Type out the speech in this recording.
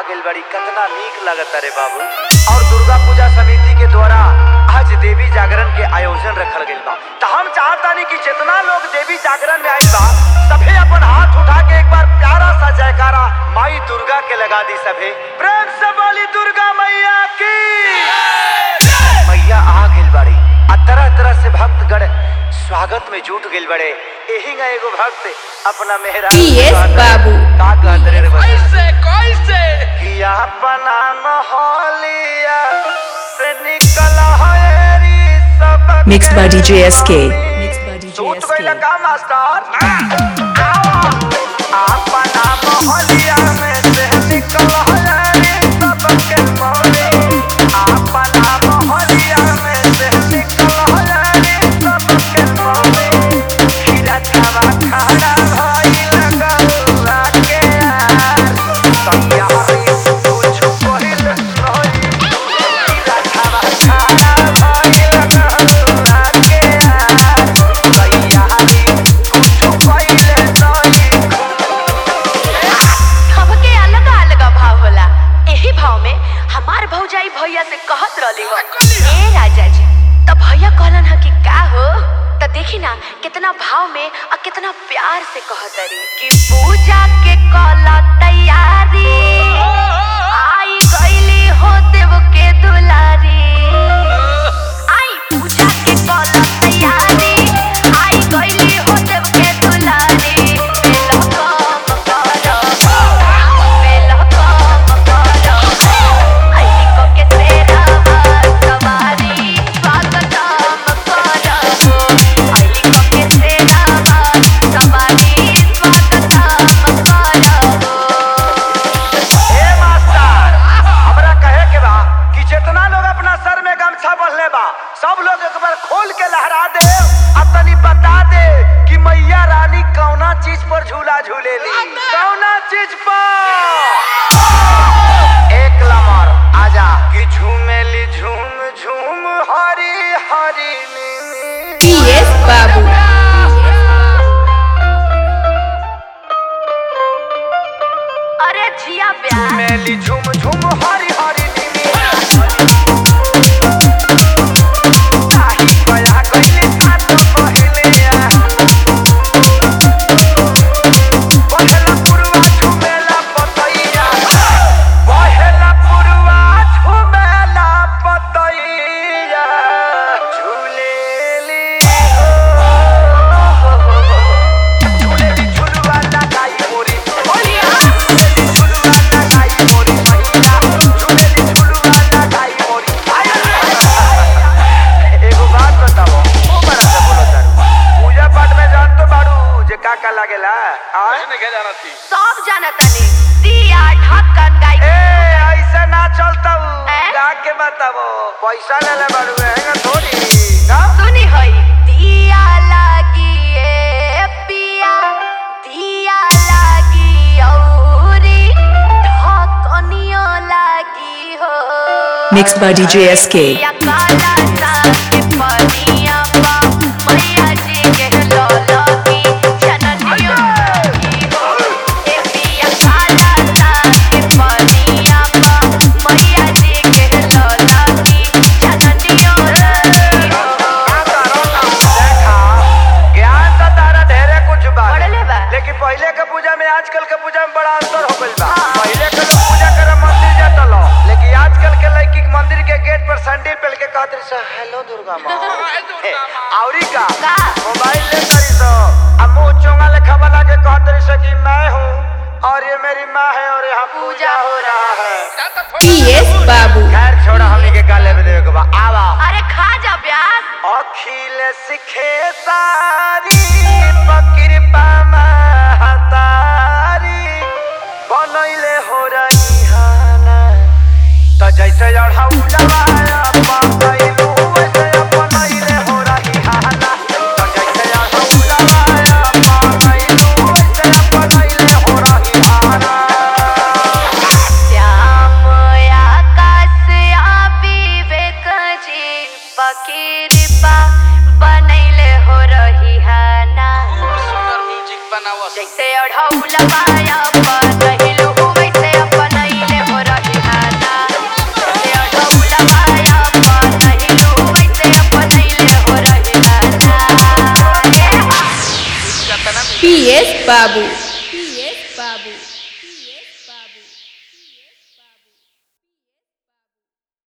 गइल बड़ी, कितना नीक लगता रे बाबू। और दुर्गा पूजा समिति के द्वारा आज देवी जागरण के आयोजन रखल गइल बा। तो हम चाहतानी कि जितना लोग देवी जागरण में आइल बा सभे अपन हाथ उठा के एक बार प्यारा सा जयकारा माई दुर्गा के लगा दी। सभे प्रेम से बोली दुर्गा मैया की। मैया आ गइल बड़ी आ तरह तरह से भक्तगण स्वागत में जुट गइल बड़े। एही ना एगो भक्त अपना मेहरा बाबू का कहत रे कैसे कैसे कि अपना मोहलिया से निकल हरी सब Mixed by DJ SK. सूट गइल का मास्टर अपना मोहलिया में से निकल हरी सब के मोरे। अपना मोहलिया में से निकल हरी सब के मोरे। खीरा खावा खड़ा भइल गौरा के यार तैयारी कुछ पहिल नहीं। खीरा खावा खड़ा भइल गौरा के यार तैयारी कुछ पहिल नहीं। सबके अलग अलग भाव होला। एही भाव में हमार भौजाई भैया से कहत रहली हो, ए राजा जी तो भैया कहलन ह कि का हो। तो देखी ना कितना भाव में और कितना प्यार से कहत रही कि पूजा के कला तैयारी आई गईली हो देव के दुलारी। आई पूजा के कला तैयारी आई गईली हो देव के दुलारी। सब लोग एक बार खोल के लहरा दे अब तनी बता दे कि मैया रानी कौना चीज पर झूला झूलेली। कौना चीज पर? एक लमर आजा कि झूमेली झूम झूम हरी हरी नीनी। बाबू अरे जिया प्यार झूमेली झूम झूम हरी हरी नीनी। का लागेला सब जानतानी दिया ढक्कन गाई। ऐसे ना चलता जाके बताबो पैसा ले ले बाड़ू हैगा थोड़ी ना सुनी होई दिया लागी ए पिया दिया लागी औरी ढक्कनियो लागी हो। Mixed by DJ SK. या काला सा के पनिया पा मैया जी के लौला की जननियो लागी हो। ए पिया काला सा के पनिया पा मैया जी के लौला की जननियो लागी हो। देखा ज्ञान तो तारा ढेरे कुछ बा पढ़ले बा। लेकिन पहले के पूजा में आजकल के पूजा में बड़ा अंतर हो गइल बा। पहले के लोग पूजा करे मंदिर जाता लो, लेकिन आजकल के लड़की मंदिर के गेट पर सैंडल पहन के कहत रही सो हेलो दुर्गा माँ। औरी का मोबाइल ले करी सो अब मुंह चोंगा लेखा बना के कहत रही सो कि मैं हूँ और ये मेरी माँ है और यहाँ पूजा हो रहा है। बाबू खैर छोड़ा हमनी के काले में देवे के बा आवा। अरे खा जा प्याज। अखिल सिखे सारी कृपा महतारी बनैले हो रही हाना। तो जैसे अढ़ौलवा पकैलू वैसे बनैले हो रही हाना। तो जैसे अढ़ौलवा पकैलू वैसे बनैले हो रही हाना। श्याम आकाश आ विवेक जी पकिरपा बनैले हो रही हाना। सुंदर म्यूजिक बनावा जैसे अढ़ौलवा बनैलू वैसे बनैले हो PS Babu.